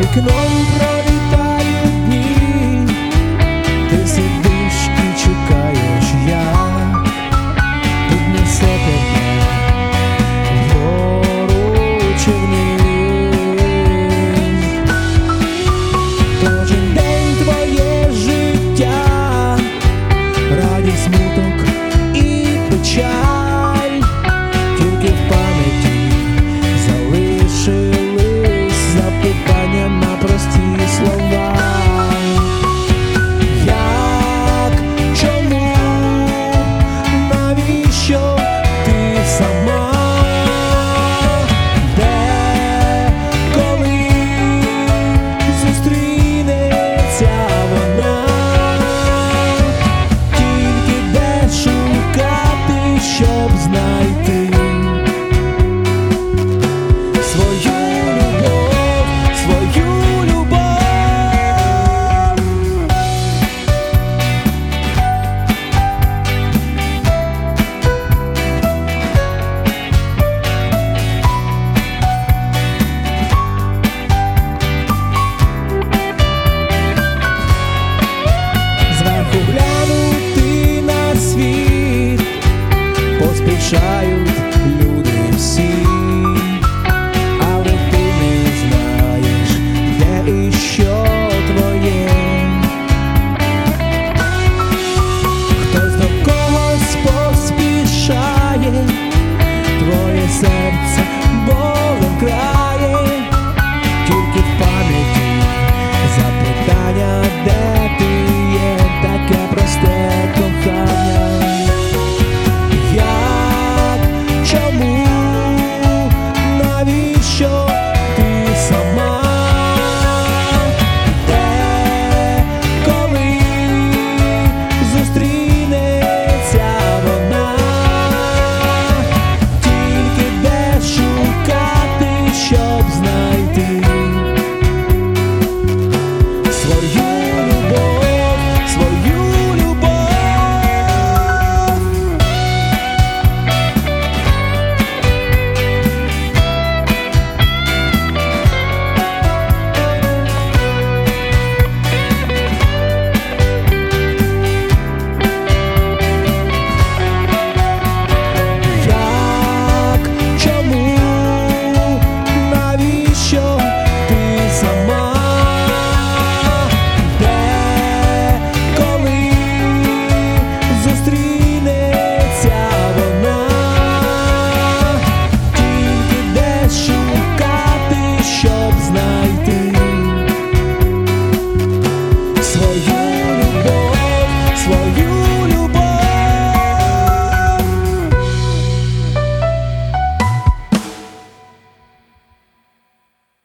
вікном пролітають дні, ти сидиш і чекаєш, як піднесе тебе вгору чи вниз. Кожен день твоє життя, радість, смуток і печаль, тільки в пам'яті залишились запитання на прості слова. Як, чому, навіщо ти сама? Де, коли зустрінеться вона? Тільки де шукати, щоб знайти свою любов, свою любов. Зверху глянути на світ поспішають люди всі, але ти не знаєш, де і що твоє. Хтось до когось поспішає, твоє серце болем крає, тільки в пам'яті запитання, де ти є, таке просте кохання. Як, чому, навіщо ти сама? Де, коли зустрінеться вона? Тільки де шукати, щоб знайти